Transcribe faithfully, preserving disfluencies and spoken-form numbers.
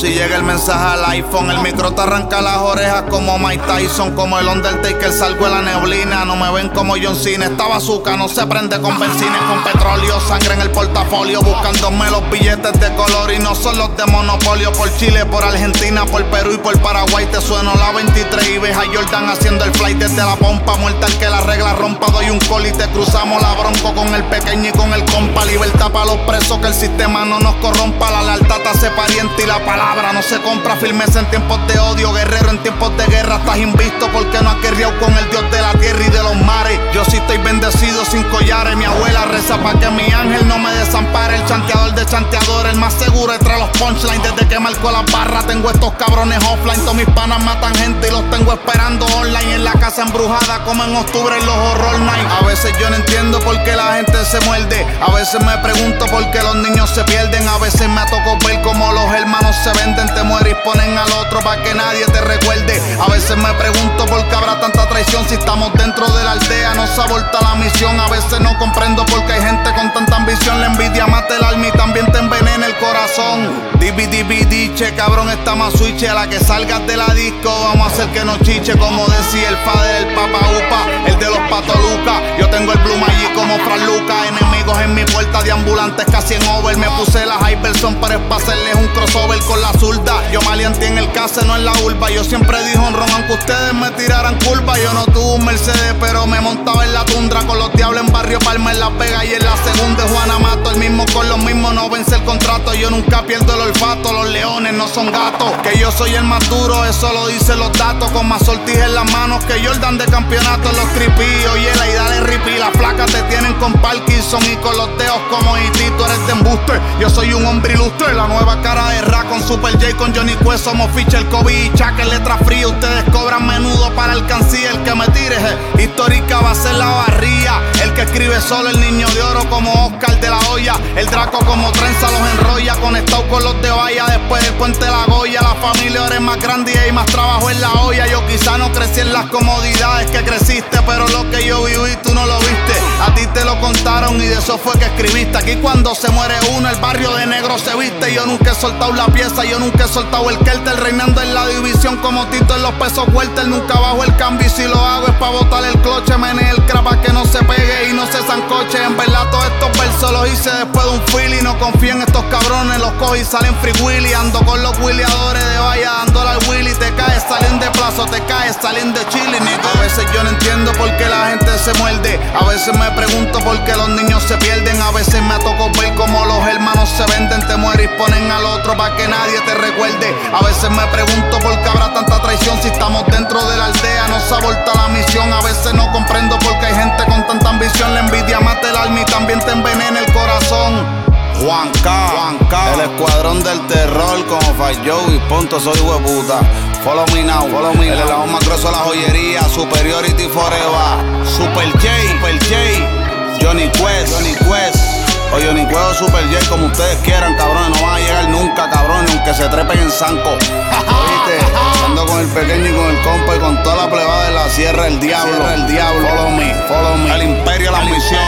si llega el mensaje al iPhone. El micro te arranca las orejas como Mike Tyson. Como el Undertaker salgo en la neblina. No me ven como John Cena. Esta bazooka no se prende con benzina, con petróleo, sangre en el portafolio. Buscándome los billetes de color y no son los de monopolio. Por Chile, por Argentina, por Perú y por Paraguay. Te sueno la veintitrés y ves a Jordan haciendo el flight desde la pompa. Muerta el que la regla rompa, doy un call y te cruzamos la bronco con el pequeño y con el compa. Libertad para los presos, que el sistema no nos corrompa. La lealtad te hace pariente y la palabra no se compra. Firmeza en tiempos de odio, guerrero en tiempos de guerra. Estás invisto porque no has guerreado con el Dios de la tierra y de los mares. Yo sí estoy bendecido sin collares. Mi abuela reza pa' que mi ángel no me desampare. El chanteador de chanteadores, el más seguro entre los punchlines. Desde que marco la barra tengo estos cabrones offline. Todos mis panas matan gente y los tengo esperando online. En la casa embrujada como en octubre en los horror night. A veces yo no entiendo por qué la gente se muerde. A veces me pregunto por qué los niños se pierden. A veces me tocó ver cómo los hermanos se venden. Te mueres y ponen al otro pa' que nadie te recuerde. A veces me pregunto por qué habrá tanta traición. Si estamos dentro de la aldea nos aborta la misión. A veces no comprendo por qué hay gente con tanta ambición. La envidia mata el alma y también te envenena el corazón. D V D V D, che, cabrón, está más switch. A la que salgas de la disco vamos a hacer que nos chiche. Como decía el padre del Papa Upa, el de los Patoluca. Yo tengo el Blue Magic como Fran Luca. Enemigos en mi puerta de ambulantes casi en over. Me puse la Hyperson pero es pa' hacerles un crossover con la zurda. Yo maleanté en el case, no en la urba. Yo siempre dije un ron, aunque ustedes me tiraran curva. Yo no tuve un Mercedes pero me montaba en la tundra. Con los diablos en Barrio Palma, en Las Vegas y en la segunda de Juana Mato. El mismo con los mismos no vence el contrato. Yo nunca pierdo el olfato, los leones no son gatos. Que yo soy el más duro, eso lo dicen los datos. Con más sortija en las manos que Jordan de campeonato en los tripillos. Y dale ripi, las placas te tienen con Parkinson y con los dedos como E T. Tú eres de embuste, yo soy un hombre ilustre. La nueva cara de rap con Super J, con Johnny Quest. Somos Fischer, Kobe y Chuck en letra fría. Ustedes cobran menudo para alcancía. El que me tire, je, histórica va a ser la barría. El que escribe solo, el niño de oro como Oscar de la Hoya. El Draco como trenza los enrolla, conectado con los de Bahía. Después del puente de la Goya, la familia ahora es más grande y hay más trabajo en la olla. Yo quizá no crecí en las comodidades que creciste, pero lo que yo viví tú no lo viste. A ti te lo contaron y de eso fue que escribiste. Aquí cuando se muere uno, el barrio de negro se viste. Yo nunca he soltado la pieza, yo nunca he soltado el kelter. Reinando en la división como Tito en los pesos welter. Nunca bajo el cambio y si lo hago es pa' botar el cloche. Mené el crap pa' que no se pegue y no se zancoche. En verdad todos estos versos los hice después de un feeling. No confío en estos cabrones, los cojo y salen free willy. Ando con los williadores de valla, dándole al willy. Te caes, salen de plazo, te caes, salen de chile, nigga. A veces yo no entiendo por qué la gente se muerde. A veces me pregunto por qué los niños se pierden. A veces me tocó ver cómo los hermanos se venden. Te mueres y ponen al otro pa' que nadie te recuerde. A veces me pregunto por qué habrá tanta traición. Si estamos dentro de la aldea nos aborta la misión. A veces no comprendo por qué hay gente con tanta ambición. La envidia mata el alma y también te envenena el corazón. Juan K, Juan K, el escuadrón del terror como falló y punto, soy hueputa. Follow me now, follow me now. El eslabón más grueso de la joyería, Superiority Forever. Super J, Super J, Johnny Quest, Johnny Quest. O Johnny Quest o Super J, como ustedes quieran, cabrones. No van a llegar nunca, cabrones, aunque se trepen en zanco. ¿Oíste? Ando con el pequeño y con el compa y con toda la plebada de la Sierra del Diablo. Sierra del Diablo. Follow me, follow me. El imperio, la misión.